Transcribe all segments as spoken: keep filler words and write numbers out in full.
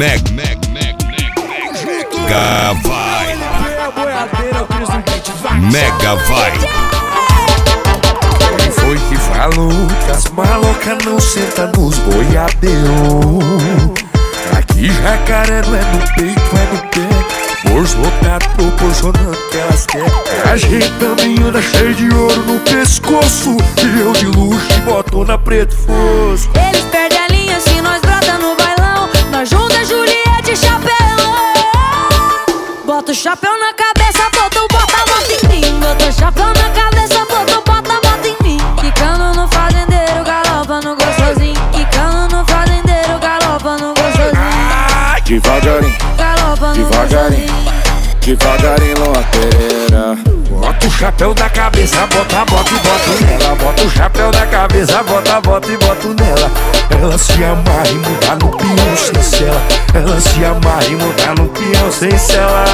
Meg, Meg, Meg, Mega Vibe. Mega Vibe. Quem foi que falou que as malocas não sentam nos boiadeiros? Aqui jacaré não é no peito, é no pé. Bolso lotado proporcionando que elas querem. A gente também anda cheio de ouro no pescoço, e eu de luxo e botona preto fosco. Eles perdem a linha se nós brota no bailão. Nós junta Juliette e chapelão. Bota o chapéu na cabeça, bota o bota, bota em mim. Bota o chapéu na cabeça, bota o bota, bota em mim. Quicando no fazendeiro, galopa no gostosinho. Quicando no fazendeiro, galopa no gostosinho. Ah, devagarinho, Galopa no devagarinho, gostosinho. devagarinho, Lua Pereira. Bota o chapéu da cabeça, bota, bota e bota nela. Bota o chapéu da cabeça, bota, bota e bota nela. Ela se amarra e muda no peão sem cela. Ela se amarra e muda no peão sem cela.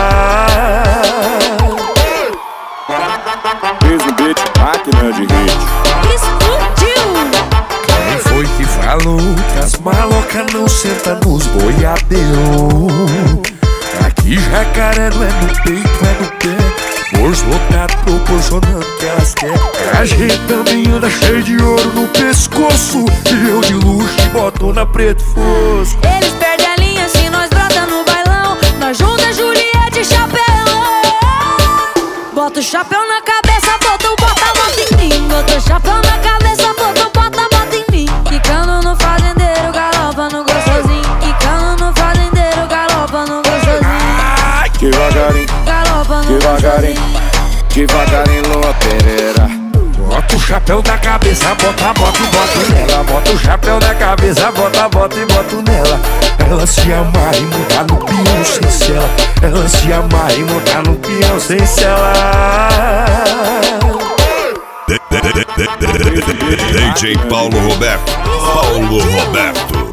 Fiz no beat, máquina de hit. Explodiu! Quem foi que falou que as malocas não sentam nos boiadeiros? Aqui jacaré não é no peito, é no pé. Bolso lotado proporcionando que elas querem. A gente também anda cheio de ouro no pescoço, e eu de luxo e botona preto fosco. Eles perdem a linha se nós brota no bailão. Nós junta Juliette e chapelão. Bota o chapéu na cabeça, bota o bota, bota em mim. Bota o chapéu na cabeça, bota o bota, bota em mim. Quicando no fazendeiro, galopa no gostosinho. Quicando no fazendeiro, galopa no gostosinho. Ah, devagarinho, Galopa no devagarinho, gostosinho. devagarinho, Lua Pereira. Bota o chapéu da cabeça, bota, bota e bota nela. Bota o chapéu da cabeça, bota, bota e bota nela. Ela se amarra e muda no peão sem cela. Ela se amarra e muda no peão sem cela. D J Paulo Roberto. Paulo Roberto.